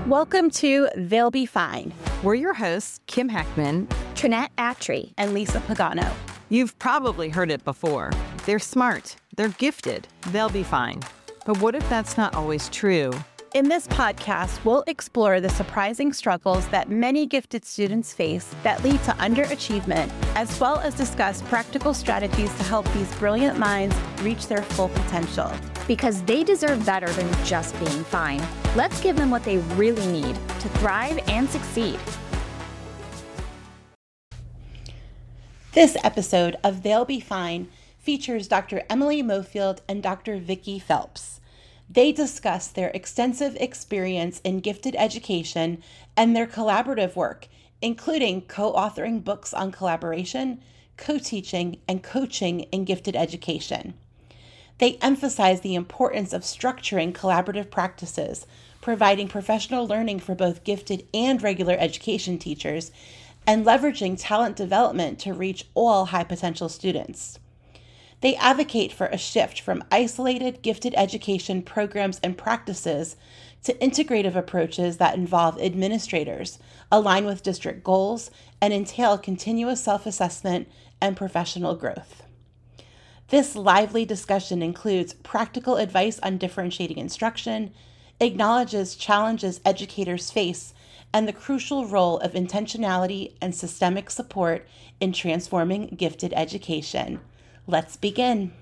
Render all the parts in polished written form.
Welcome to They'll Be Fine. We're your hosts, Kim Heckman, Trinette Attry, and Lisa Pagano. You've probably heard it before. They're smart, they're gifted, they'll be fine. But what if that's not always true? In this podcast, we'll explore the surprising struggles that many gifted students face that lead to underachievement, as well as discuss practical strategies to help these brilliant minds reach their full potential. Because they deserve better than just being fine. Let's give them what they really need to thrive and succeed. This episode of They'll Be Fine features Dr. Emily Mofield and Dr. Vicki Phelps. They discuss their extensive experience in gifted education and their collaborative work, including co-authoring books on collaboration, co-teaching, and coaching in gifted education. They emphasize the importance of structuring collaborative practices, providing professional learning for both gifted and regular education teachers, and leveraging talent development to reach all high potential students. They advocate for a shift from isolated gifted education programs and practices to integrative approaches that involve administrators, align with district goals, and entail continuous self-assessment and professional growth. This lively discussion includes practical advice on differentiating instruction, acknowledges challenges educators face, and the crucial role of intentionality and systemic support in transforming gifted education. Let's begin.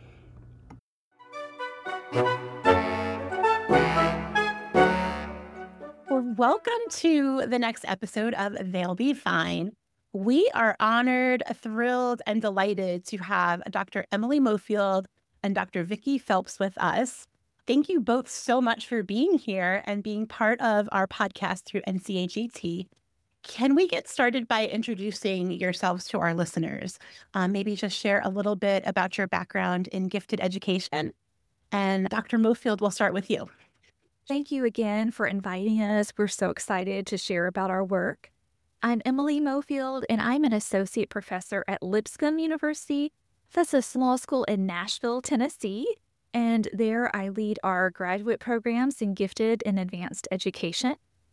Welcome to the next episode of They'll Be Fine. We are honored, thrilled, and delighted to have Dr. Emily Mofield and Dr. Vicki Phelps with us. Thank you both so much for being here and being part of our podcast through NCAGT. Can we get started by introducing yourselves to our listeners? Maybe just share a little bit about your background in gifted education. And Dr. Mofield, we'll start with you. Thank you again for inviting us. We're so excited to share about our work. I'm Emily Mofield, and I'm an associate professor at Lipscomb University. That's a small school in Nashville, Tennessee. And there I lead our graduate programs in gifted and advanced education.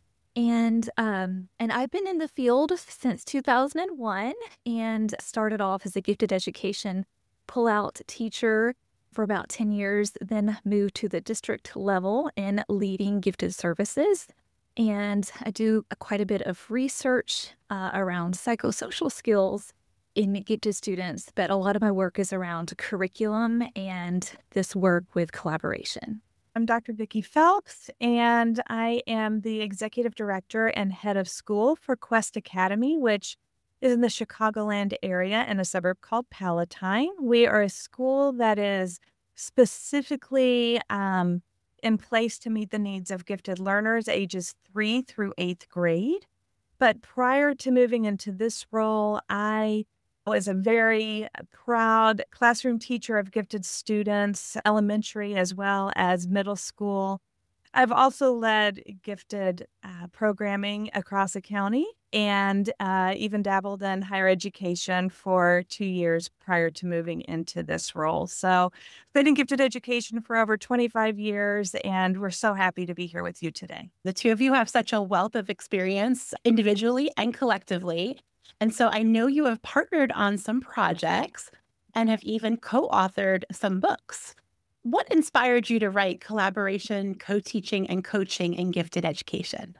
And I've been in the field since 2001 and started off as a gifted education pull-out teacher for about 10 years, then moved to the district level in leading gifted services. And I do quite a bit of research around psychosocial skills in gifted students, but a lot of my work is around curriculum and this work with collaboration. I'm Dr. Vicki Phelps, and I am the Executive Director and Head of School for Quest Academy, which is in the Chicagoland area in a suburb called Palatine. We are a school that is specifically in place to meet the needs of gifted learners ages 3 through 8th grade. But prior to moving into this role, I was a very proud classroom teacher of gifted students, elementary as well as middle school. I've also led gifted programming across the county and even dabbled in higher education for 2 years prior to moving into this role. So I've been in gifted education for over 25 years, and we're so happy to be here with you today. The two of you have such a wealth of experience individually and collectively. And so I know you have partnered on some projects and have even co-authored some books. What inspired you to write collaboration, co-teaching, and coaching in gifted education?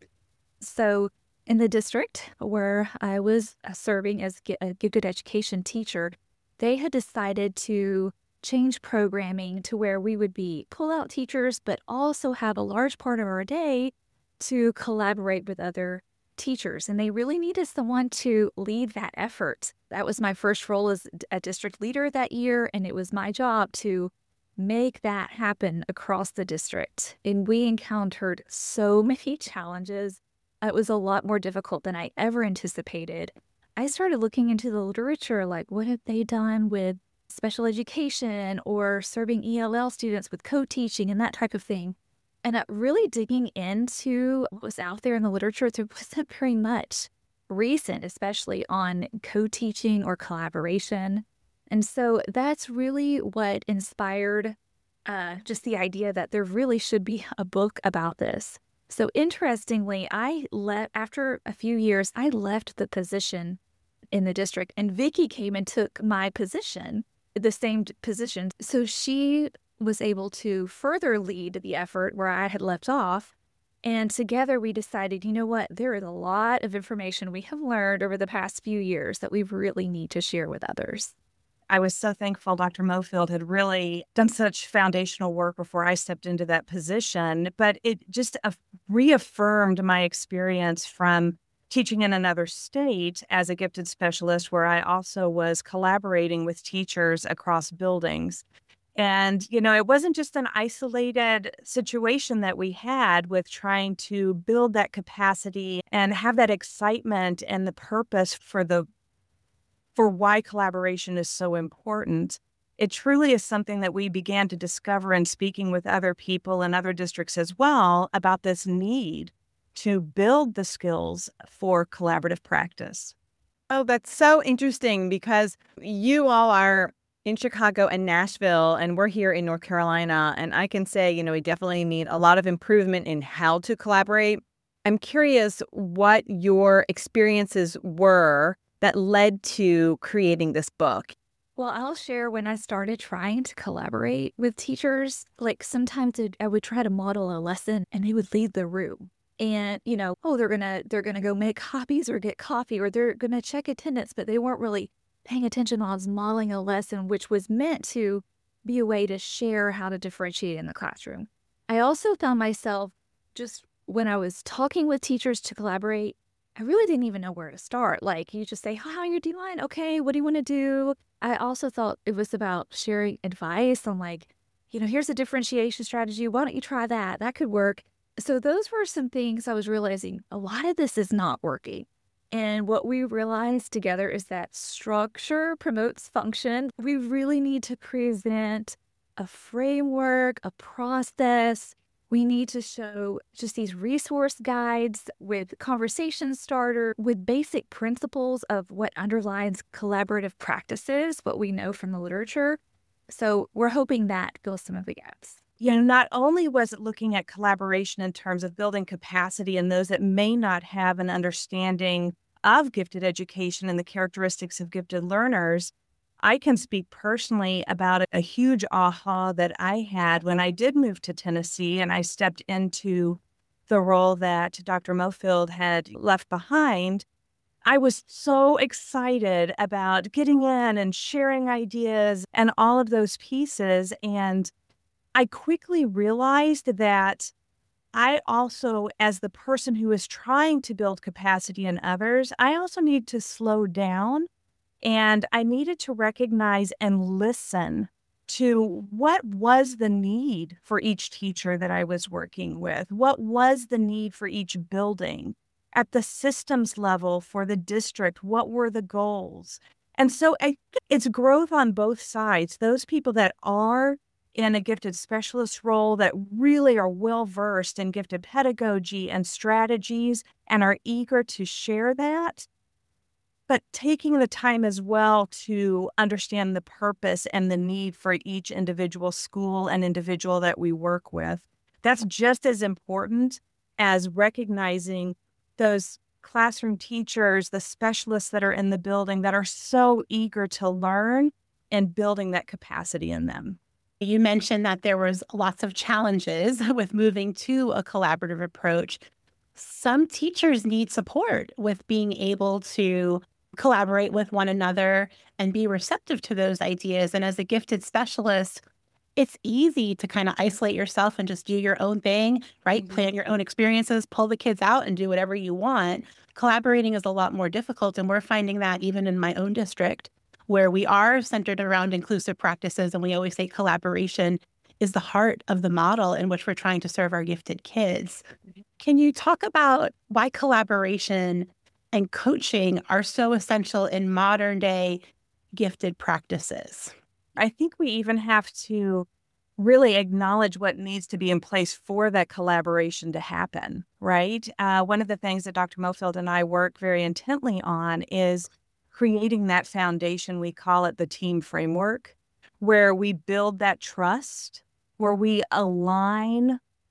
So in the district where I was serving as a gifted education teacher, they had decided to change programming to where we would be pull-out teachers, but also have a large part of our day to collaborate with other teachers. And they really needed someone to lead that effort. That was my first role as a district leader that year, and it was my job to make that happen across the district. And we encountered so many challenges. It was a lot more difficult than I ever anticipated. I started looking into the literature, like what have they done with special education or serving ELL students with co-teaching and that type of thing. And really digging into what was out there in the literature, there wasn't very much recent, especially on co-teaching or collaboration. And so that's really what inspired just the idea that there really should be a book about this. So interestingly, after a few years, I left the position in the district, and Vicky came and took my position, the same position. So she was able to further lead the effort where I had left off. And together we decided, you know what, there is a lot of information we have learned over the past few years that we really need to share with others. I was so thankful Dr. Mofield had really done such foundational work before I stepped into that position, but it just reaffirmed my experience from teaching in another state as a gifted specialist, where I also was collaborating with teachers across buildings. And, it wasn't just an isolated situation that we had with trying to build that capacity and have that excitement and the purpose for why collaboration is so important. It truly is something that we began to discover in speaking with other people in other districts as well about this need to build the skills for collaborative practice. Oh, that's so interesting because you all are in Chicago and Nashville, and we're here in North Carolina. And I can say, we definitely need a lot of improvement in how to collaborate. I'm curious what your experiences were that led to creating this book. Well, I'll share when I started trying to collaborate with teachers, like sometimes I would try to model a lesson and they would leave the room. And, they're gonna go make copies or get coffee, or they're gonna check attendance, but they weren't really paying attention while I was modeling a lesson, which was meant to be a way to share how to differentiate in the classroom. I also found myself just when I was talking with teachers to collaborate, I really didn't even know where to start. Like, you just say, how are you doing? Okay, what do you want to do? I also thought it was about sharing advice on here's a differentiation strategy. Why don't you try that? That could work. So those were some things I was realizing a lot of this is not working. And what we realized together is that structure promotes function. We really need to present a framework, a process. We need to show just these resource guides with conversation starter, with basic principles of what underlies collaborative practices, what we know from the literature. So we're hoping that fills some of the gaps. Not only was it looking at collaboration in terms of building capacity in those that may not have an understanding of gifted education and the characteristics of gifted learners, I can speak personally about a huge aha that I had when I did move to Tennessee and I stepped into the role that Dr. Mofield had left behind. I was so excited about getting in and sharing ideas and all of those pieces. And I quickly realized that I also, as the person who is trying to build capacity in others, I also need to slow down. And I needed to recognize and listen to what was the need for each teacher that I was working with. What was the need for each building? At the systems level for the district, what were the goals? And so I think it's growth on both sides. Those people that are in a gifted specialist role that really are well-versed in gifted pedagogy and strategies and are eager to share that, but taking the time as well to understand the purpose and the need for each individual school and individual that we work with. That's just as important as recognizing those classroom teachers, the specialists that are in the building that are so eager to learn and building that capacity in them. You mentioned that there was lots of challenges with moving to a collaborative approach. Some teachers need support with being able to collaborate with one another and be receptive to those ideas. And as a gifted specialist, it's easy to kind of isolate yourself and just do your own thing, right? Mm-hmm. Plan your own experiences, pull the kids out and do whatever you want. Collaborating is a lot more difficult. And we're finding that even in my own district, where we are centered around inclusive practices. And we always say collaboration is the heart of the model in which we're trying to serve our gifted kids. Can you talk about why collaboration and coaching are so essential in modern day gifted practices? I think we even have to really acknowledge what needs to be in place for that collaboration to happen, right? One of the things that Dr. Mofield and I work very intently on is creating that foundation. We call it the team framework, where we build that trust, where we align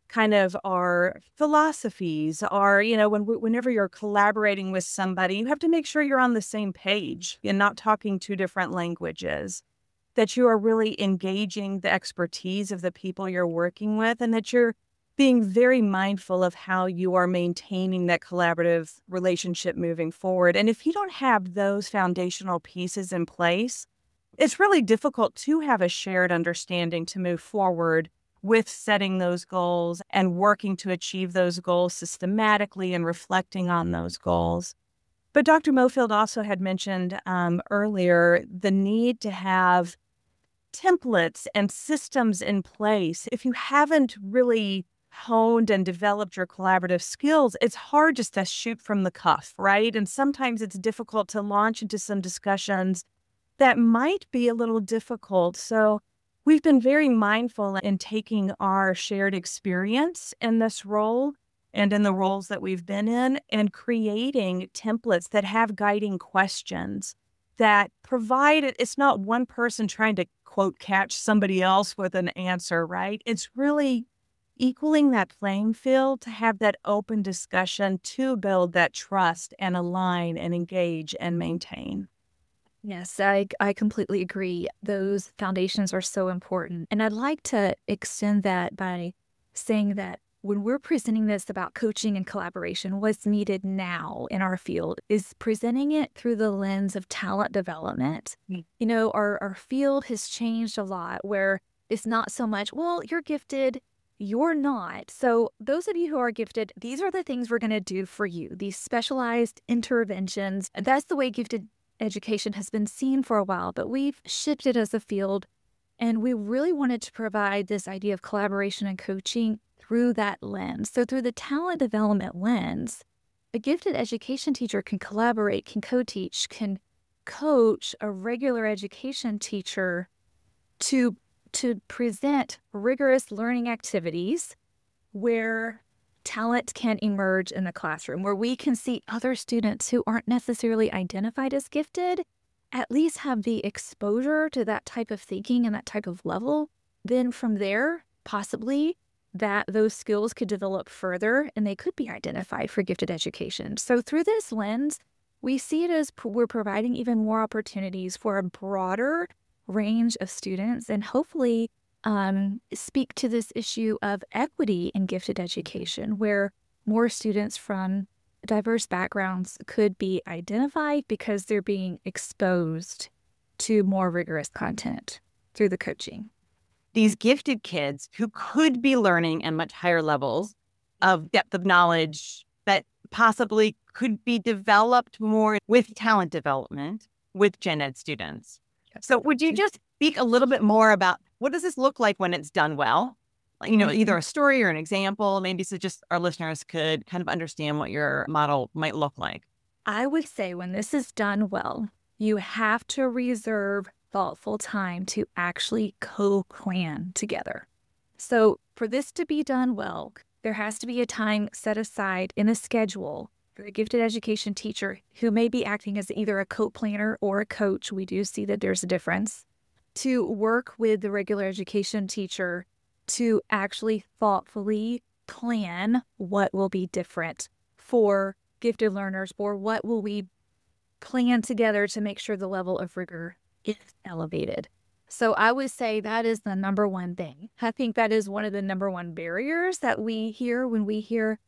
kind of our philosophies, our, whenever you're collaborating with somebody, you have to make sure you're on the same page and not talking two different languages, that you are really engaging the expertise of the people you're working with, and that you're being very mindful of how you are maintaining that collaborative relationship moving forward. And if you don't have those foundational pieces in place, it's really difficult to have a shared understanding to move forward with setting those goals and working to achieve those goals systematically and reflecting on those goals. But Dr. Mofield also had mentioned earlier the need to have templates and systems in place. If you haven't really honed and developed your collaborative skills, it's hard just to shoot from the cuff, right? And sometimes it's difficult to launch into some discussions that might be a little difficult. So we've been very mindful in taking our shared experience in this role and in the roles that we've been in, and creating templates that have guiding questions that provide, it's not one person trying to, quote, catch somebody else with an answer, right? It's really equaling that playing field to have that open discussion to build that trust and align and engage and maintain. Yes, I completely agree. Those foundations are so important. And I'd like to extend that by saying that when we're presenting this about coaching and collaboration, what's needed now in our field is presenting it through the lens of talent development. You know, our field has changed a lot, where it's not so much, well, you're gifted, you're not. So those of you who are gifted, these are the things we're going to do for you, these specialized interventions. That's the way gifted education has been seen for a while, but we've shifted as a field, and we really wanted to provide this idea of collaboration and coaching through that lens. So through the talent development lens, a gifted education teacher can collaborate, can co-teach, can coach a regular education teacher to present rigorous learning activities where talent can emerge in the classroom, where we can see other students who aren't necessarily identified as gifted at least have the exposure to that type of thinking and that type of level. Then from there, possibly that those skills could develop further and they could be identified for gifted education. So through this lens, we see it as we're providing even more opportunities for a broader range of students, and hopefully speak to this issue of equity in gifted education, where more students from diverse backgrounds could be identified because they're being exposed to more rigorous content through the coaching. These gifted kids who could be learning at much higher levels of depth of knowledge that possibly could be developed more with talent development with gen ed students. So would you just speak a little bit more about what does this look like when it's done well? Either a story or an example, maybe, so just our listeners could kind of understand what your model might look like. I would say when this is done well, you have to reserve thoughtful time to actually co-plan together. So for this to be done well, there has to be a time set aside in a schedule for a gifted education teacher who may be acting as either a co-planner or a coach. We do see that there's a difference. To work with the regular education teacher to actually thoughtfully plan what will be different for gifted learners, or what will we plan together to make sure the level of rigor is elevated. So I would say that is the number one thing. I think that is one of the number one barriers that we hear when we hear,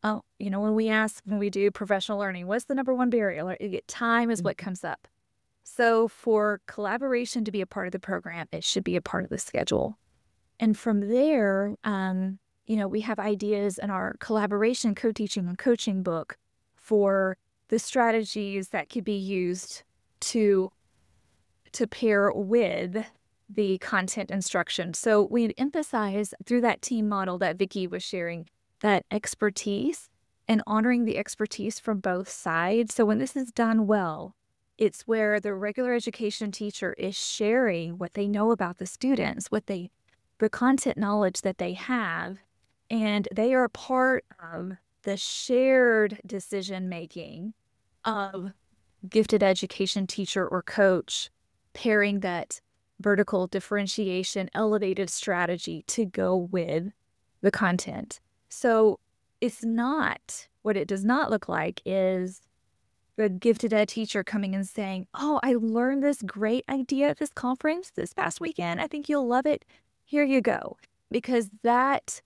when we do professional learning, what's the number one barrier? Time is what comes up. So for collaboration to be a part of the program, it should be a part of the schedule. And from there, we have ideas in our collaboration, co-teaching, and coaching book for the strategies that could be used to pair with the content instruction. So we emphasize through that team model that Vicki was sharing, that expertise and honoring the expertise from both sides. So when this is done well, it's where the regular education teacher is sharing what they know about the students, the content knowledge that they have, and they are part of the shared decision-making of gifted education teacher or coach, pairing that vertical differentiation, elevated strategy to go with the content. So it's not, what it does not look like is the gifted ed teacher coming and saying, oh, I learned this great idea at this conference this past weekend. I think you'll love it. Here you go. Because that,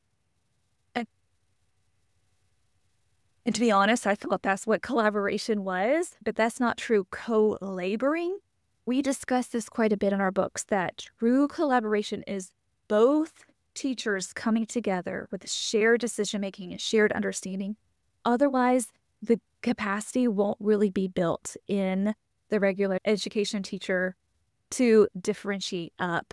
and to be honest, I thought that's what collaboration was, but that's not true. Co-laboring, we discuss this quite a bit in our books, that true collaboration is both teachers coming together with shared decision-making and shared understanding. Otherwise, the capacity won't really be built in the regular education teacher to differentiate up,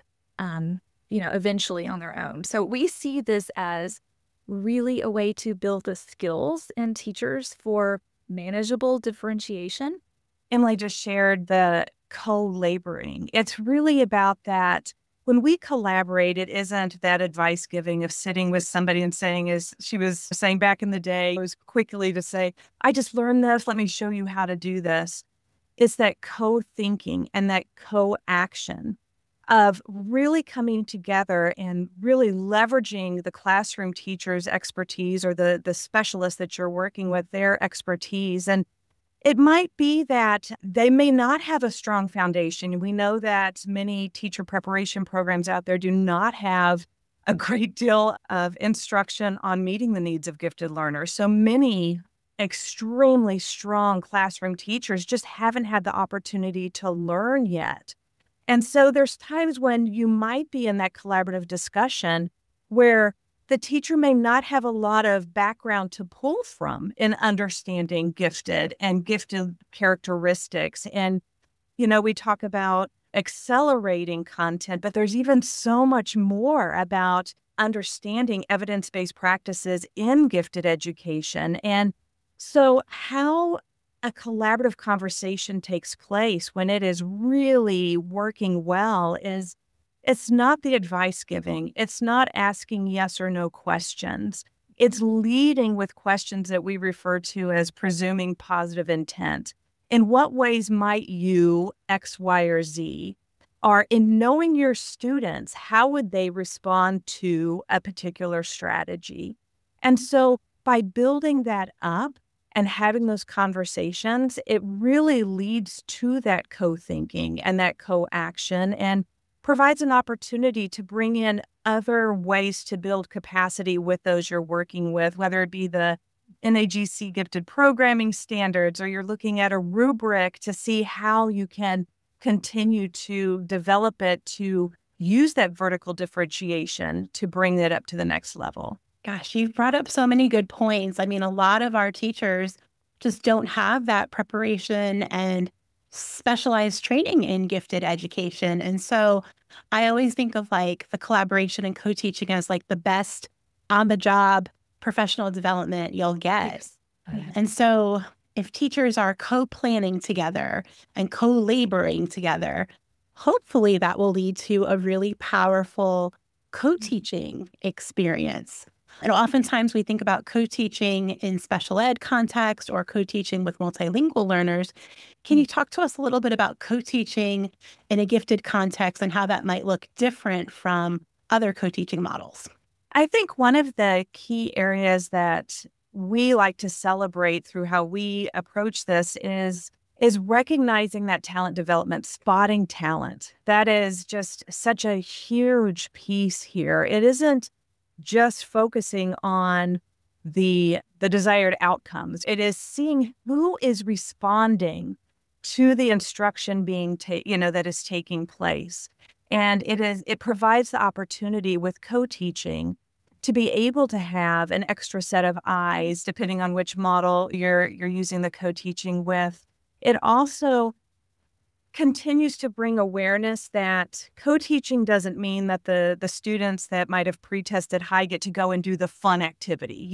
eventually on their own. So we see this as really a way to build the skills in teachers for manageable differentiation. Emily just shared the co-laboring. It's really about that. When we collaborate, it isn't that advice giving of sitting with somebody and saying, as she was saying back in the day, it was quickly to say, I just learned this, let me show you how to do this. It's that co-thinking and that co-action of really coming together and really leveraging the classroom teacher's expertise, or the specialists that you're working with, their expertise. And it might be that they may not have a strong foundation. We know that many teacher preparation programs out there do not have a great deal of instruction on meeting the needs of gifted learners. So many extremely strong classroom teachers just haven't had the opportunity to learn yet. And so there's times when you might be in that collaborative discussion where the teacher may not have a lot of background to pull from in understanding gifted and gifted characteristics. And, we talk about accelerating content, but there's even so much more about understanding evidence-based practices in gifted education. And so how a collaborative conversation takes place when it is really working well is, it's not the advice giving. It's not asking yes or no questions. It's leading with questions that we refer to as presuming positive intent. In what ways might you X, Y, or Z? Or in knowing your students, how would they respond to a particular strategy? And so by building that up and having those conversations, it really leads to that co-thinking and that co-action, and provides an opportunity to bring in other ways to build capacity with those you're working with, whether it be the NAGC gifted programming standards, or you're looking at a rubric to see how you can continue to develop it to use that vertical differentiation to bring it up to the next level. Gosh, you've brought up so many good points. I mean, a lot of our teachers just don't have that preparation and specialized training in gifted education. And so I always think of like the collaboration and co-teaching as like the best on-the-job professional development you'll get. Yes. And so if teachers are co-planning together and co-laboring together, hopefully that will lead to a really powerful co-teaching experience. And oftentimes we think about co-teaching in special ed context or co-teaching with multilingual learners. Can you talk to us a little bit about co-teaching in a gifted context and how that might look different from other co-teaching models? I think one of the key areas that we like to celebrate through how we approach this is recognizing that talent development, spotting talent. That is just such a huge piece here. It isn't just focusing on the desired outcomes. It is seeing who is responding to the instruction being that is taking place. And it provides the opportunity with co-teaching to be able to have an extra set of eyes, depending on which model you're using the co-teaching with. It also continues to bring awareness that co-teaching doesn't mean that the students that might have pre-tested high get to go and do the fun activity.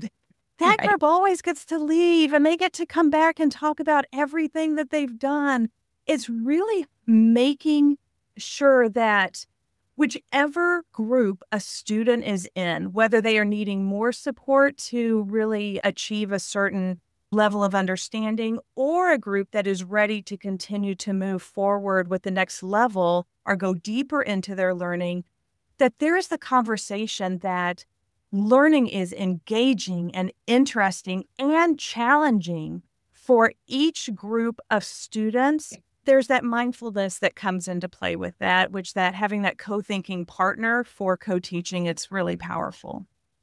That group always gets to leave and they get to come back and talk about everything that they've done. It's really making sure that whichever group a student is in, whether they are needing more support to really achieve a certain level of understanding, or a group that is ready to continue to move forward with the next level or go deeper into their learning, that there is the conversation that learning is engaging and interesting and challenging for each group of students, there's that mindfulness that comes into play with that, which that having that co-thinking partner for co-teaching, it's really powerful.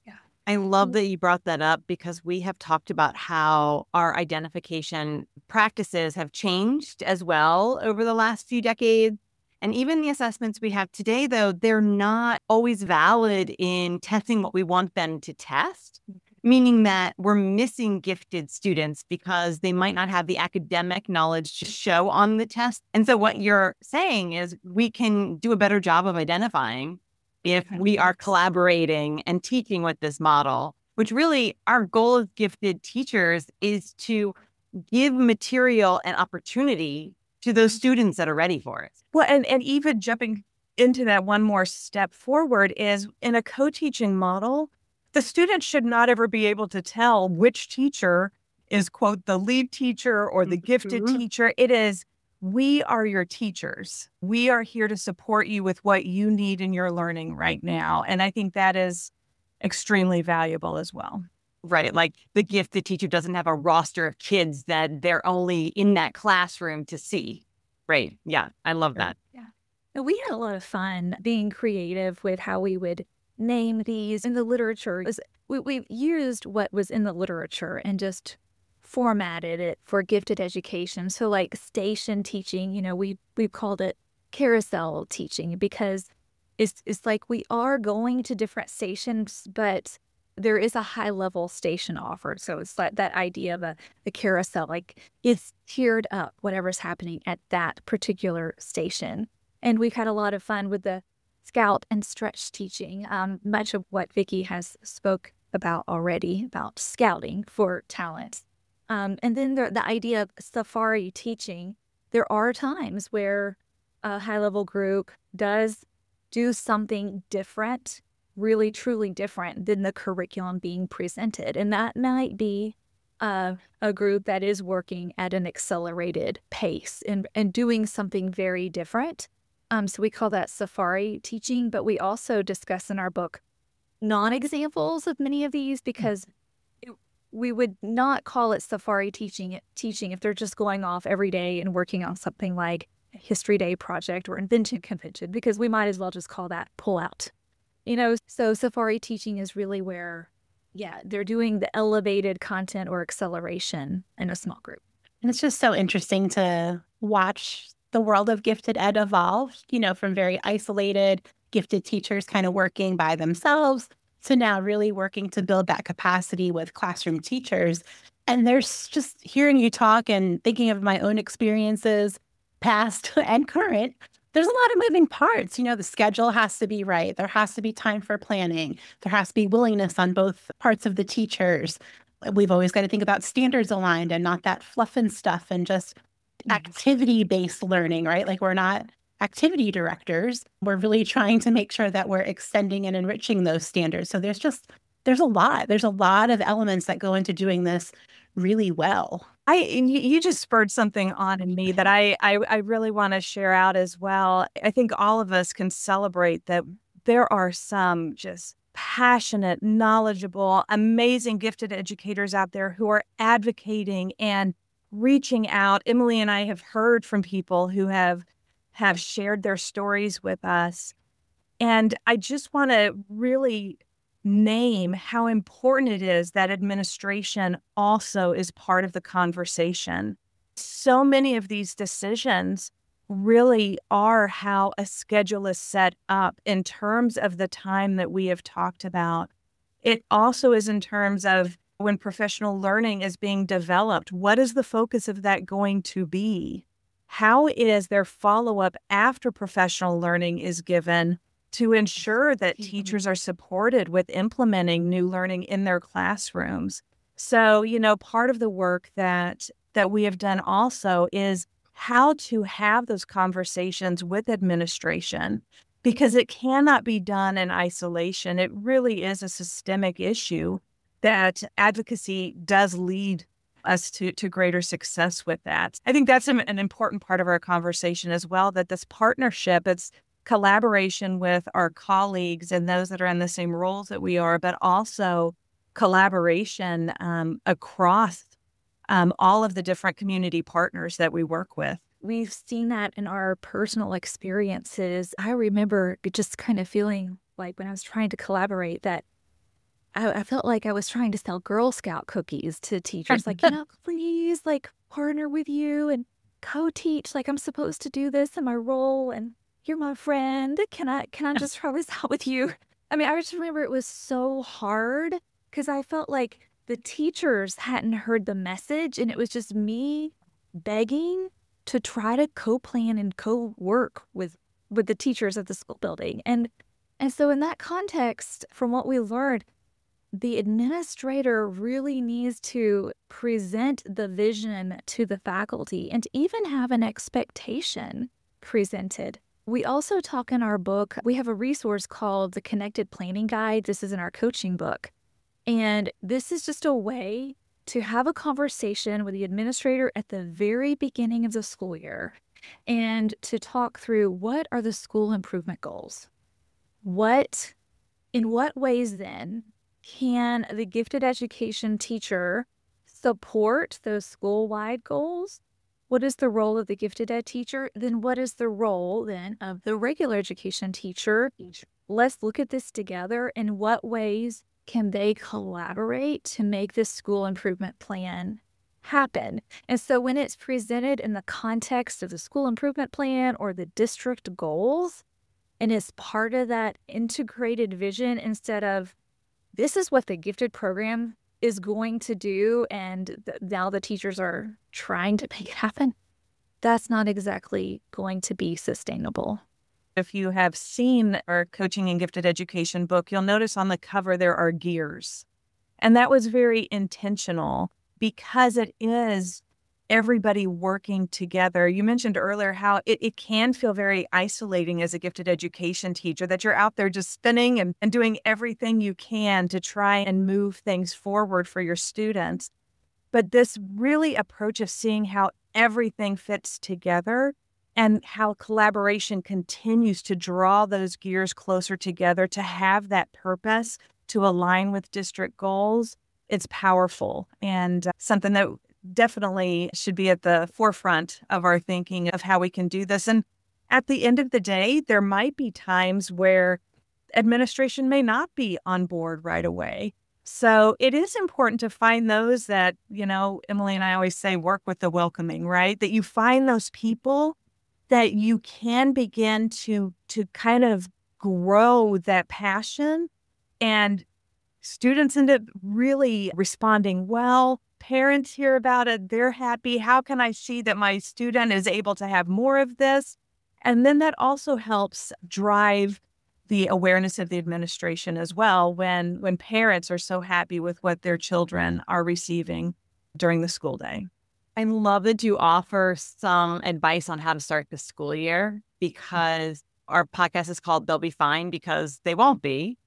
I love that you brought that up because we have talked about how our identification practices have changed as well over the last few decades. And even the assessments we have today, though, they're not always valid in testing what we want them to test, meaning that we're missing gifted students because they might not have the academic knowledge to show on the test. And so what you're saying is we can do a better job of identifying if we are collaborating and teaching with this model, which really our goal as gifted teachers is to give material and opportunity to those students that are ready for it. Well, and even jumping into that one more step forward is in a co-teaching model, the student should not ever be able to tell which teacher is, quote, the lead teacher or the gifted teacher. It is, we are your teachers. We are here to support you with what you need in your learning right now. And I think that is extremely valuable as well. Right. Like the gifted teacher doesn't have a roster of kids that they're only in that classroom to see. Right. Yeah. I love that. And we had a lot of fun being creative with how we would name these in the literature. We used what was in the literature and just formatted it for gifted education. So like station teaching, you know, we've called it carousel teaching because it's like we are going to different stations, but there is a high level station offered. So it's like that idea of the carousel, like it's tiered up, whatever's happening at that particular station. And we've had a lot of fun with the scout and stretch teaching, much of what Vicki has spoke about already, about scouting for talent. And then the idea of safari teaching, there are times where a high-level group does do something different, really, truly different than the curriculum being presented. And that might be a group that is working at an accelerated pace and doing something very different. So we call that safari teaching, but we also discuss in our book non-examples of many of these because we would not call it safari teaching if they're just going off every day and working on something like a History Day project or Invention Convention, because we might as well just call that pull out. You know, so safari teaching is really where, they're doing the elevated content or acceleration in a small group. And it's just so interesting to watch the world of gifted ed evolve, you know, from very isolated gifted teachers kind of working by themselves to now really working to build that capacity with classroom teachers. And there's just hearing you talk and thinking of my own experiences, past and current, there's a lot of moving parts. You know, the schedule has to be right. There has to be time for planning. There has to be willingness on both parts of the teachers. We've always got to think about standards aligned and not that fluff and stuff and just activity-based learning, right? Like we're not activity directors. We're really trying to make sure that we're extending and enriching those standards. So there's a lot of elements that go into doing this really well. You just spurred something on in me that I really want to share out as well. I think all of us can celebrate that there are some just passionate, knowledgeable, amazing, gifted educators out there who are advocating and reaching out. Emily and I have heard from people who have shared their stories with us. And I just want to really name how important it is that administration also is part of the conversation. So many of these decisions really are how a schedule is set up in terms of the time that we have talked about. It also is in terms of when professional learning is being developed, what is the focus of that going to be? How is their follow-up after professional learning is given to ensure that teachers are supported with implementing new learning in their classrooms? So, you know, part of the work that we have done also is how to have those conversations with administration, because it cannot be done in isolation. It really is a systemic issue that advocacy does lead us to greater success with that. I think that's an important part of our conversation as well, that this partnership, it's collaboration with our colleagues and those that are in the same roles that we are, but also collaboration across all of the different community partners that we work with. We've seen that in our personal experiences. I remember just kind of feeling like when I was trying to collaborate that I felt like I was trying to sell Girl Scout cookies to teachers. Like, please, like, partner with you and co-teach. Like, I'm supposed to do this in my role, and you're my friend. Can I just try this out with you? I mean, I just remember it was so hard because I felt like the teachers hadn't heard the message, and it was just me begging to try to co-plan and co-work with the teachers at the school building. And so in that context, from what we learned, the administrator really needs to present the vision to the faculty and even have an expectation presented. We also talk in our book, we have a resource called the Connected Planning Guide. This is in our coaching book. And this is just a way to have a conversation with the administrator at the very beginning of the school year and to talk through what are the school improvement goals. In what ways then can the gifted education teacher support those school-wide goals? What is the role of the gifted ed teacher? Then what is the role then of the regular education teacher? Let's look at this together. In what ways can they collaborate to make this school improvement plan happen? And so when it's presented in the context of the school improvement plan or the district goals, and it's part of that integrated vision instead of this is what the gifted program is going to do, and now the teachers are trying to make it happen, that's not exactly going to be sustainable. If you have seen our Coaching and Gifted Education book, you'll notice on the cover there are gears. And that was very intentional because it is everybody working together. You mentioned earlier how it can feel very isolating as a gifted education teacher, that you're out there just spinning and doing everything you can to try and move things forward for your students. But this really approach of seeing how everything fits together and how collaboration continues to draw those gears closer together to have that purpose to align with district goals, it's powerful and something that definitely should be at the forefront of our thinking of how we can do this. And at the end of the day, there might be times where administration may not be on board right away. So it is important to find those that, Emily and I always say, work with the welcoming, right? That you find those people that you can begin to kind of grow that passion, and students end up really responding well. Parents hear about it. They're happy. How can I see that my student is able to have more of this? And then that also helps drive the awareness of the administration as well when parents are so happy with what their children are receiving during the school day. I love that you offer some advice on how to start the school year, because our podcast is called They'll Be Fine Because They Won't Be.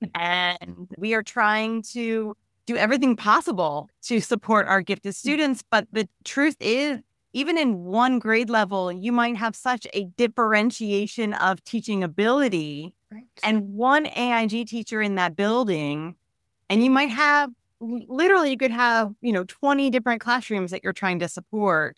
And we are trying to do everything possible to support our gifted students. But the truth is, even in one grade level, you might have such a differentiation of teaching ability, right, and one AIG teacher in that building, and you might have, literally, you could have, 20 different classrooms that you're trying to support.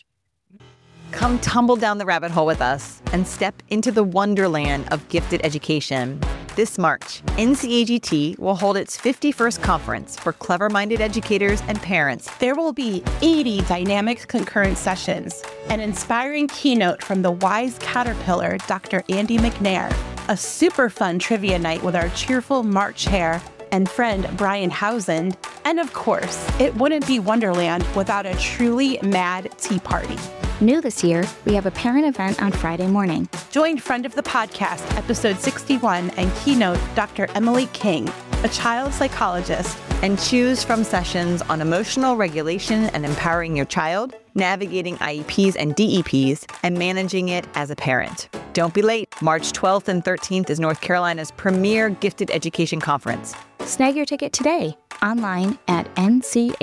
Come tumble down the rabbit hole with us and step into the wonderland of gifted education. This March, NCAGT will hold its 51st conference for clever-minded educators and parents. There will be 80 dynamic concurrent sessions, an inspiring keynote from the wise caterpillar, Dr. Andy McNair, a super fun trivia night with our cheerful March Hare and friend Brian Housand, and of course, it wouldn't be Wonderland without a truly mad tea party. New this year, we have a parent event on Friday morning. Join friend of the podcast, episode 61, and keynote Dr. Emily King, a child psychologist, and choose from sessions on emotional regulation and empowering your child, navigating IEPs and DEPs, and managing it as a parent. Don't be late. March 12th and 13th is North Carolina's premier gifted education conference. Snag your ticket today, online at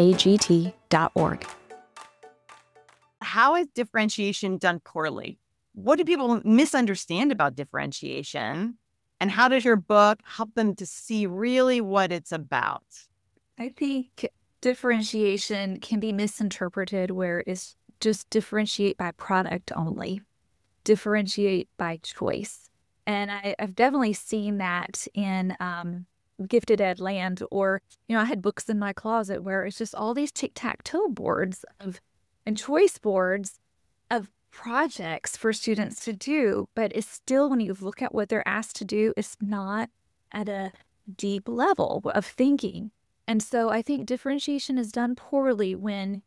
ncagt.org. How is differentiation done poorly? what do people misunderstand about differentiation? And how does your book help them to see really what it's about? I think differentiation can be misinterpreted where it's just differentiate by product only, differentiate by choice. And I've definitely seen that in gifted ed land, or, I had books in my closet where it's just all these tic-tac-toe boards and choice boards of projects for students to do. But it's still, when you look at what they're asked to do, it's not at a deep level of thinking. And so I think differentiation is done poorly when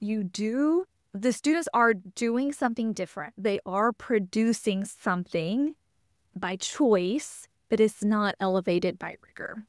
the students are doing something different. They are producing something by choice, but it's not elevated by rigor.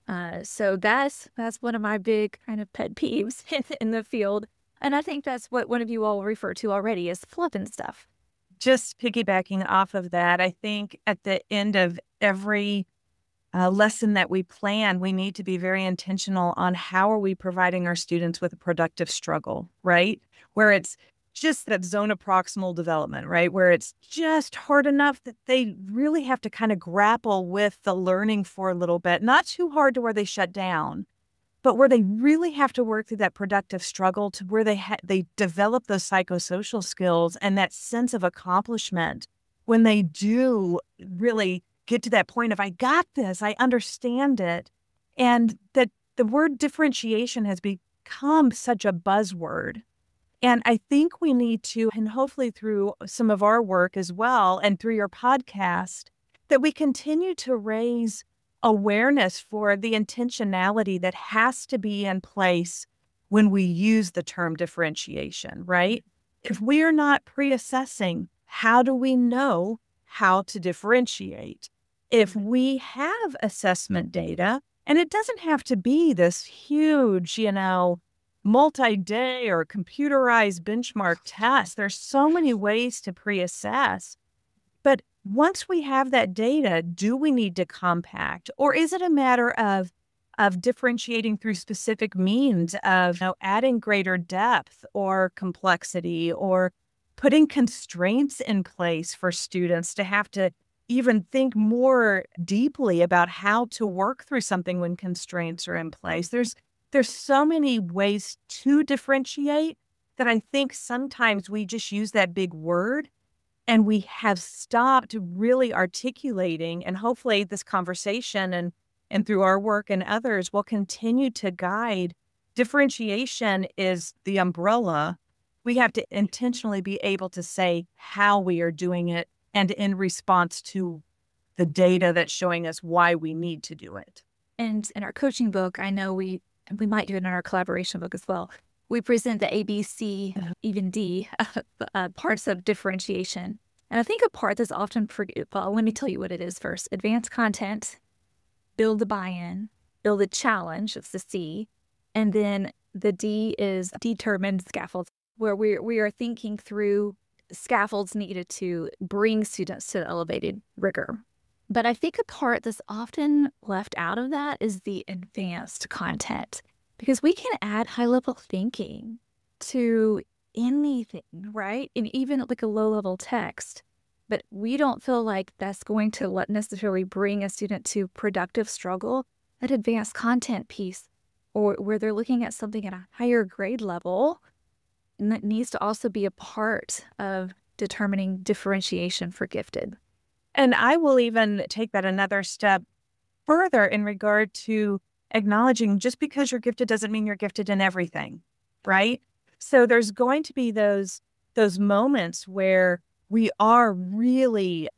So that's one of my big kind of pet peeves in the field. And I think that's what one of you all referred to already as fluff and stuff. Just piggybacking off of that, I think at the end of every lesson that we plan, we need to be very intentional on how are we providing our students with a productive struggle, right? Where it's just that zone of proximal development, right? Where it's just hard enough that they really have to kind of grapple with the learning for a little bit, not too hard to where they shut down, but where they really have to work through that productive struggle to where they develop those psychosocial skills and that sense of accomplishment when they do really get to that point of, I got this, I understand it. And that the word differentiation has become such a buzzword. And I think we need to, and hopefully through some of our work as well, and through your podcast, that we continue to raise awareness for the intentionality that has to be in place when we use the term differentiation, right? If we are not pre-assessing, how do we know how to differentiate? If we have assessment data, and it doesn't have to be this huge, multi-day or computerized benchmark test. There's so many ways to pre-assess. But once we have that data, do we need to compact? Or is it a matter of differentiating through specific means of adding greater depth or complexity, or putting constraints in place for students to have to even think more deeply about how to work through something when constraints are in place? There's so many ways to differentiate that I think sometimes we just use that big word and we have stopped really articulating. And hopefully this conversation and through our work and others will continue to guide. Differentiation is the umbrella. We have to intentionally be able to say how we are doing it and in response to the data that's showing us why we need to do it. And in our coaching book, I know we might do it in our collaboration book as well. We present the ABC, even D, parts of differentiation. And I think a part that's often forgotten, well, let me tell you what it is first. Advanced content, build the buy-in, build a challenge, it's the C. And then the D is determined scaffolds, where we are thinking through scaffolds needed to bring students to elevated rigor. But I think a part that's often left out of that is the advanced content, because we can add high-level thinking to anything, right? And even like a low-level text. But we don't feel like that's going to necessarily bring a student to productive struggle. That advanced content piece, or where they're looking at something at a higher grade level, and that needs to also be a part of determining differentiation for gifted. And I will even take that another step further in regard to acknowledging just because you're gifted doesn't mean you're gifted in everything, right? So there's going to be those moments where we are really,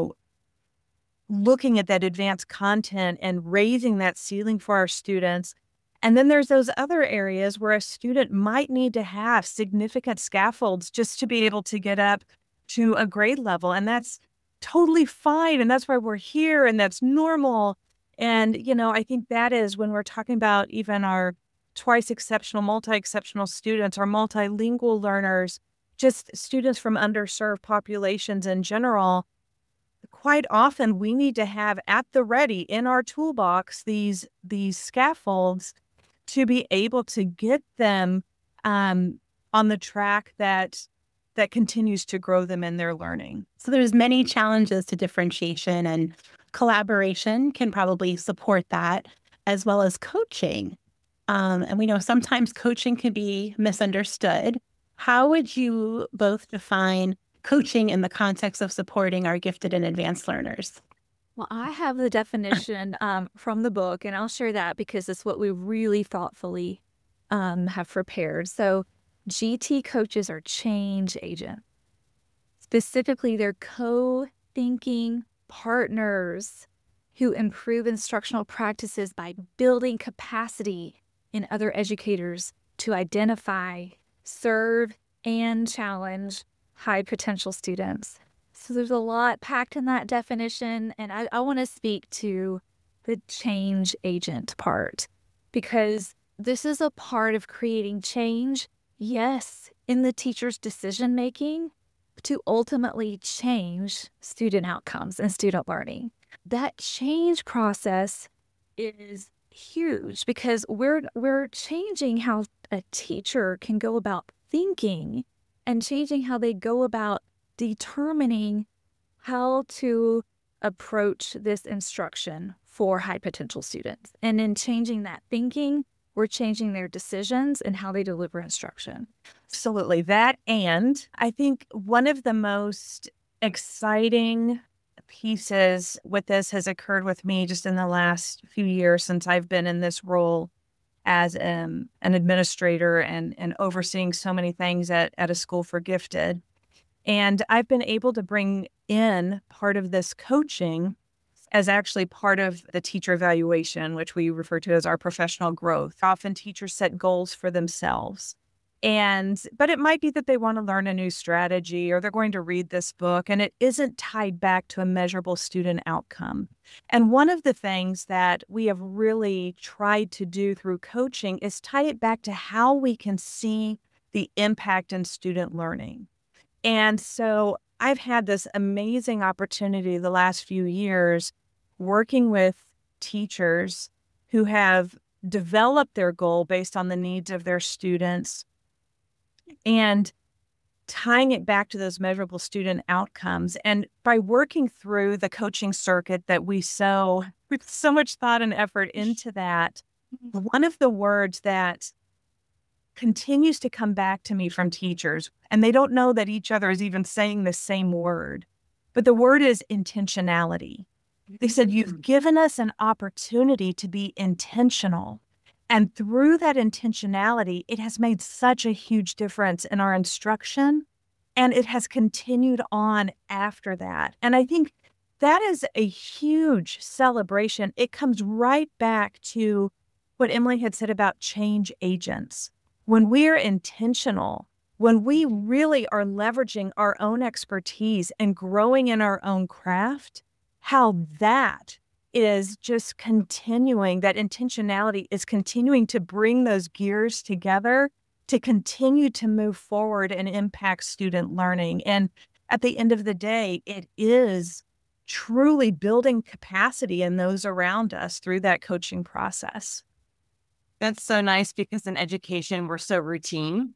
looking at that advanced content and raising that ceiling for our students. And then there's those other areas where a student might need to have significant scaffolds just to be able to get up to a grade level. And that's totally fine. And that's why we're here. And that's normal. And, I think that is when we're talking about even our twice exceptional, multi-exceptional students, our multilingual learners, just students from underserved populations in general. Quite often we need to have at the ready in our toolbox these scaffolds to be able to get them on the track that that continues to grow them in their learning. So there's many challenges to differentiation, and collaboration can probably support that, as well as coaching. And we know sometimes coaching can be misunderstood. How would you both define coaching in the context of supporting our gifted and advanced learners? Well, I have the definition from the book, and I'll share that because it's what we really thoughtfully have prepared. So GT coaches are change agents. Specifically, they're co-thinking partners who improve instructional practices by building capacity in other educators to identify, serve, and challenge high potential students. So there's a lot packed in that definition, and I want to speak to the change agent part because this is a part of creating change, yes, in the teacher's decision making to ultimately change student outcomes and student learning. That change process is huge because we're changing how a teacher can go about thinking and changing how they go about determining how to approach this instruction for high potential students. And in changing that thinking, we're changing their decisions and how they deliver instruction. Absolutely. That, and I think one of the most exciting pieces with this has occurred with me just in the last few years since I've been in this role as an administrator and overseeing so many things at a school for gifted. And I've been able to bring in part of this coaching as actually part of the teacher evaluation, which we refer to as our professional growth. Often teachers set goals for themselves. But it might be that they want to learn a new strategy or they're going to read this book and it isn't tied back to a measurable student outcome. And one of the things that we have really tried to do through coaching is tie it back to how we can see the impact in student learning. And so I've had this amazing opportunity the last few years working with teachers who have developed their goal based on the needs of their students and tying it back to those measurable student outcomes. And by working through the coaching circuit that we with so much thought and effort into that, one of the words that continues to come back to me from teachers, and they don't know that each other is even saying the same word, but the word is intentionality. They said, you've given us an opportunity to be intentional. And through that intentionality, it has made such a huge difference in our instruction, and it has continued on after that. And I think that is a huge celebration. It comes right back to what Emily had said about change agents. When we're intentional, when we really are leveraging our own expertise and growing in our own craft, how that is just continuing, that intentionality is continuing to bring those gears together to continue to move forward and impact student learning. And at the end of the day, it is truly building capacity in those around us through that coaching process. That's so nice because in education, we're so routine.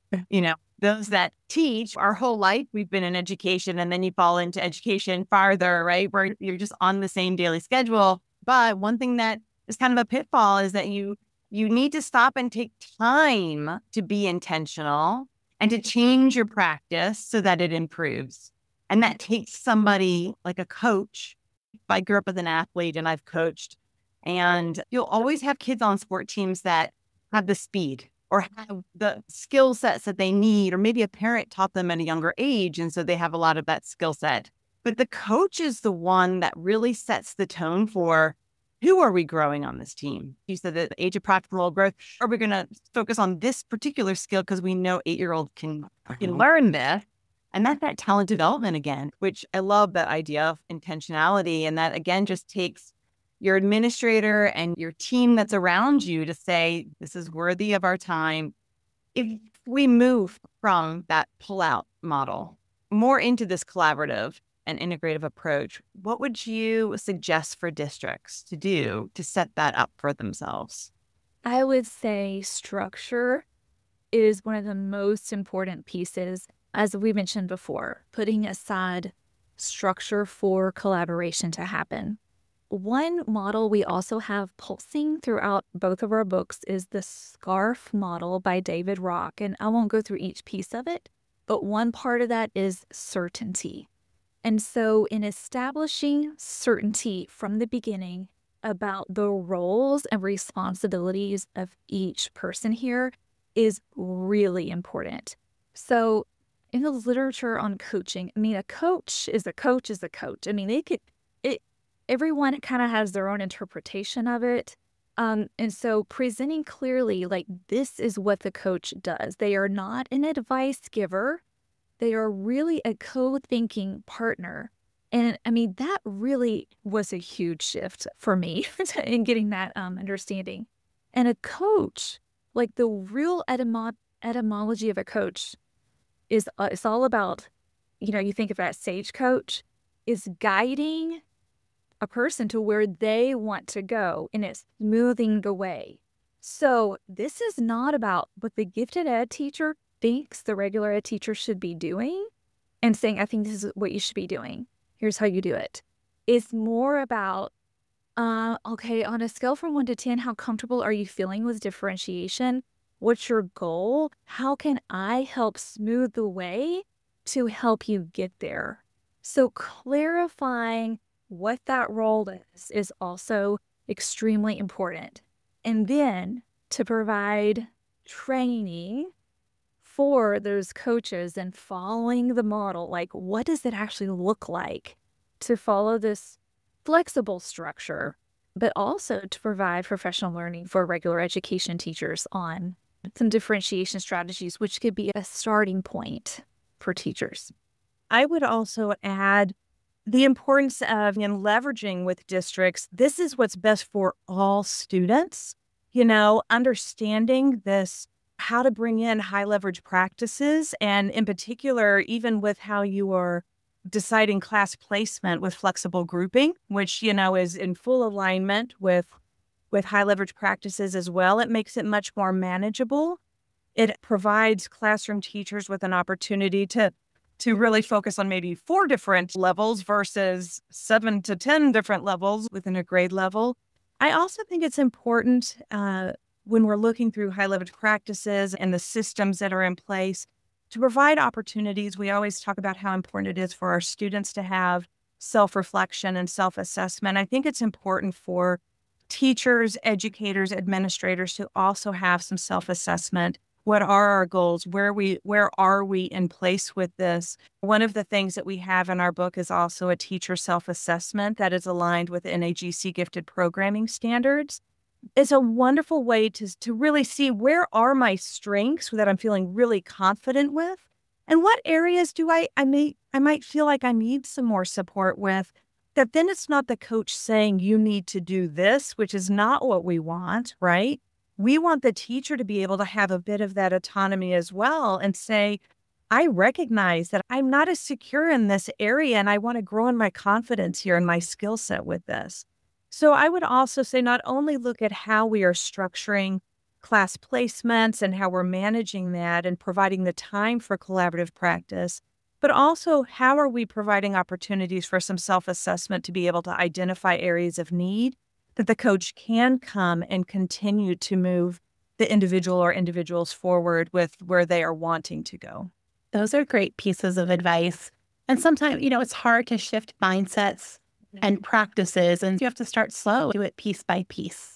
Those that teach our whole life, we've been in education, and then you fall into education farther, right? Where you're just on the same daily schedule. But one thing that is kind of a pitfall is that you need to stop and take time to be intentional and to change your practice so that it improves. And that takes somebody like a coach. I grew up as an athlete and I've coached. And you'll always have kids on sport teams that have the speed or have the skill sets that they need, or maybe a parent taught them at a younger age, and so they have a lot of that skill set. But the coach is the one that really sets the tone for who are we growing on this team? You said that the age of practical growth, are we going to focus on this particular skill because we know 8-year-old can learn this? And that's that talent development again, which I love that idea of intentionality. And that again just takes your administrator and your team that's around you to say, this is worthy of our time. If we move from that pull-out model more into this collaborative and integrative approach, what would you suggest for districts to do to set that up for themselves? I would say structure is one of the most important pieces. as we mentioned before, putting aside structure for collaboration to happen. One model we also have pulsing throughout both of our books is the SCARF model by David Rock. And I won't go through each piece of it, but one part of that is certainty. And so in establishing certainty from the beginning about the roles and responsibilities of each person here is really important. So in the literature on coaching, I mean, a coach is a coach is a coach. I mean, everyone kind of has their own interpretation of it. And so presenting clearly, like, this is what the coach does. They are not an advice giver. They are really a co-thinking partner. And I mean, that really was a huge shift for me in getting that understanding. And a coach, like the real etymology of a coach is it's all about, you think of that sage coach, is guiding a person to where they want to go, and it's smoothing the way. So this is not about what the gifted ed teacher thinks the regular ed teacher should be doing and saying, I think this is what you should be doing. Here's how you do it. It's more about, okay, on a scale from 1 to 10, how comfortable are you feeling with differentiation? What's your goal? How can I help smooth the way to help you get there? So clarifying what that role is also extremely important. And then to provide training for those coaches and following the model, like, what does it actually look like to follow this flexible structure, but also to provide professional learning for regular education teachers on some differentiation strategies, which could be a starting point for teachers. I would also add the importance of leveraging with districts. This is what's best for all students, understanding this, how to bring in high leverage practices. And in particular, even with how you are deciding class placement with flexible grouping, which, is in full alignment with high leverage practices as well. It makes it much more manageable. It provides classroom teachers with an opportunity to really focus on maybe 4 different levels versus 7 to 10 different levels within a grade level. I also think it's important when we're looking through high leverage practices and the systems that are in place to provide opportunities. We always talk about how important it is for our students to have self-reflection and self-assessment. I think it's important for teachers, educators, administrators to also have some self-assessment. What are our goals? Where are we in place with this? One of the things that we have in our book is also a teacher self-assessment that is aligned with NAGC gifted programming standards. It's a wonderful way to really see, where are my strengths that I'm feeling really confident with, and what areas do I might feel like I need some more support with. That then it's not the coach saying you need to do this, which is not what we want, right? We want the teacher to be able to have a bit of that autonomy as well and say, I recognize that I'm not as secure in this area and I want to grow in my confidence here and my skill set with this. So I would also say not only look at how we are structuring class placements and how we're managing that and providing the time for collaborative practice, but also how are we providing opportunities for some self-assessment to be able to identify areas of need that the coach can come and continue to move the individual or individuals forward with where they are wanting to go. Those are great pieces of advice. And sometimes, it's hard to shift mindsets and practices, and you have to start slow, do it piece by piece.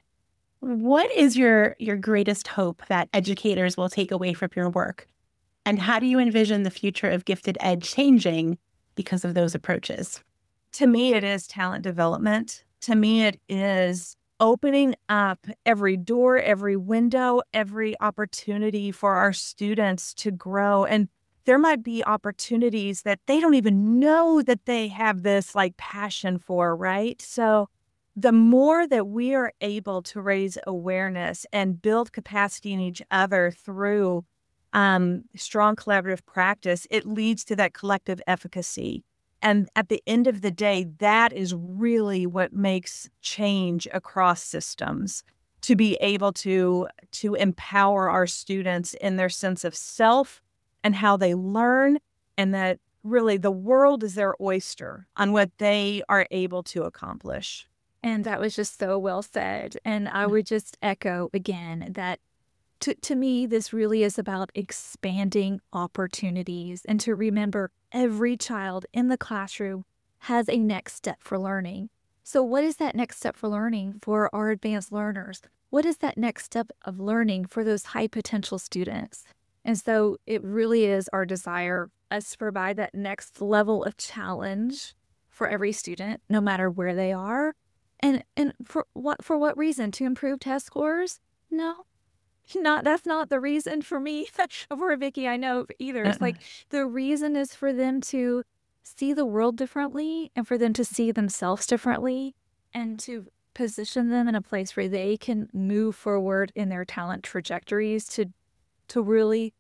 What is your greatest hope that educators will take away from your work? And how do you envision the future of gifted ed changing because of those approaches? To me, it is talent development. To me, it is opening up every door, every window, every opportunity for our students to grow. And there might be opportunities that they don't even know that they have this passion for, right? So the more that we are able to raise awareness and build capacity in each other through strong collaborative practice, it leads to that collective efficacy. And at the end of the day, that is really what makes change across systems, to be able to empower our students in their sense of self, and how they learn, and that really the world is their oyster on what they are able to accomplish. And that was just so well said. And I would just echo again that to me, this really is about expanding opportunities, and to remember every child in the classroom has a next step for learning. So what is that next step for learning for our advanced learners? What is that next step of learning for those high potential students? And so it really is our desire us to provide that next level of challenge for every student, no matter where they are. And for what reason? To improve test scores? No. That's not the reason for me, for Vicki, I know either. It's like the reason is for them to see the world differently, and for them to see themselves differently, and to position them in a place where they can move forward in their talent trajectories to really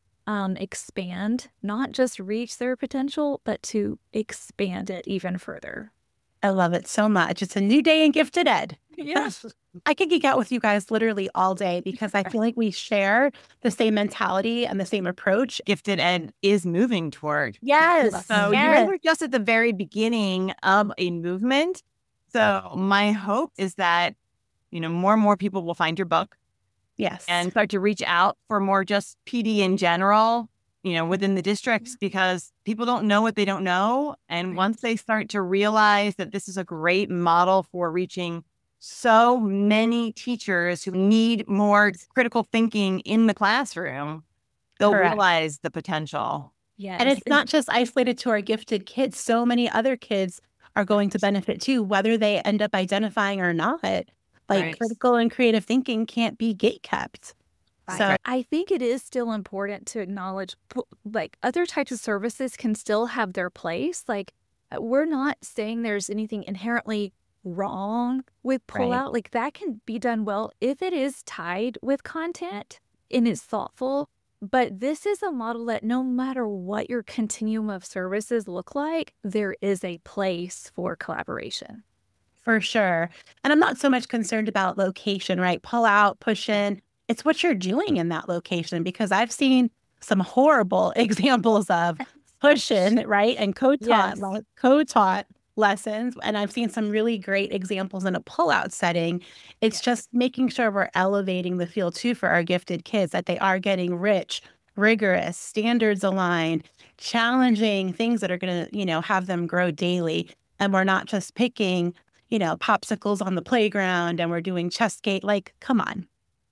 expand, not just reach their potential, but to expand it even further. I love it so much. It's a new day in Gifted Ed. Yes. I could geek out with you guys literally all day, because I feel like we share the same mentality and the same approach. Gifted Ed is moving toward. Yes. So you guys are just at the very beginning of a movement. So my hope is that, more and more people will find your book. Yes. And start to reach out for more just PD in general, within the districts, because people don't know what they don't know. And once they start to realize that this is a great model for reaching so many teachers who need more critical thinking in the classroom, they'll realize the potential. Yes. And it's not just isolated to our gifted kids. So many other kids are going to benefit too, whether they end up identifying or not. Critical and creative thinking can't be gatekept. So I think it is still important to acknowledge, other types of services can still have their place. We're not saying there's anything inherently wrong with pullout. That can be done well if it is tied with content and is thoughtful. But this is a model that no matter what your continuum of services look like, there is a place for collaboration. For sure. And I'm not so much concerned about location, right? Pull out, push in. It's what you're doing in that location, because I've seen some horrible examples of push in, right? And co-taught lessons. And I've seen some really great examples in a pull-out setting. It's just making sure we're elevating the field too for our gifted kids, that they are getting rich, rigorous, standards aligned, challenging things that are going to, have them grow daily. And we're not just picking, popsicles on the playground and we're doing chest gate. Come on.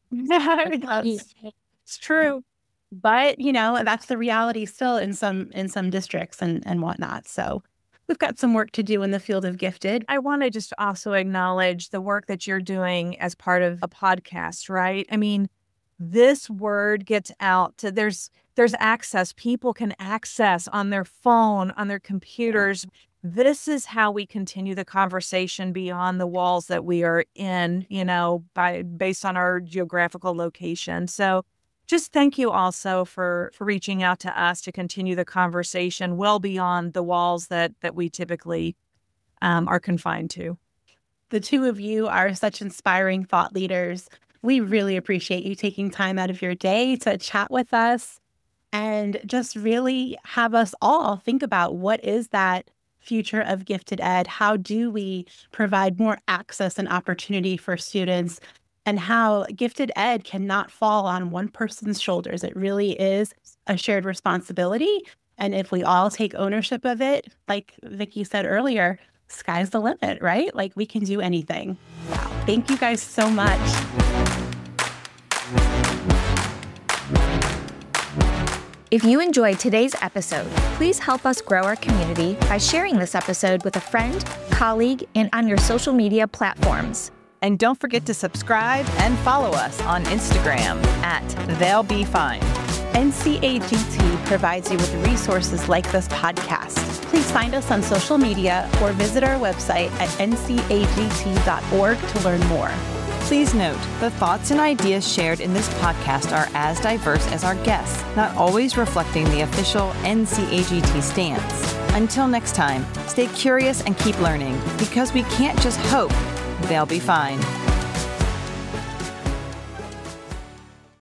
It's true. But, that's the reality still in some districts and whatnot. So we've got some work to do in the field of gifted. I want to just also acknowledge the work that you're doing as part of a podcast, right? I mean, this word gets out to there's access. People can access on their phone, on their computers. This is how we continue the conversation beyond the walls that we are in, based on our geographical location. So just thank you also for reaching out to us to continue the conversation well beyond the walls that we typically are confined to. The two of you are such inspiring thought leaders. We really appreciate you taking time out of your day to chat with us and just really have us all think about what is that future of gifted ed? How do we provide more access and opportunity for students, and how gifted ed cannot fall on one person's shoulders? It really is a shared responsibility. And if we all take ownership of it, like Vicki said earlier, sky's the limit, right? We can do anything. Wow. Thank you guys so much. If you enjoyed today's episode, please help us grow our community by sharing this episode with a friend, colleague, and on your social media platforms. And don't forget to subscribe and follow us on Instagram @They'll Be Fine. NCAGT provides you with resources like this podcast. Please find us on social media or visit our website at ncagt.org to learn more. Please note, the thoughts and ideas shared in this podcast are as diverse as our guests, not always reflecting the official NCAGT stance. Until next time, stay curious and keep learning, because we can't just hope they'll be fine.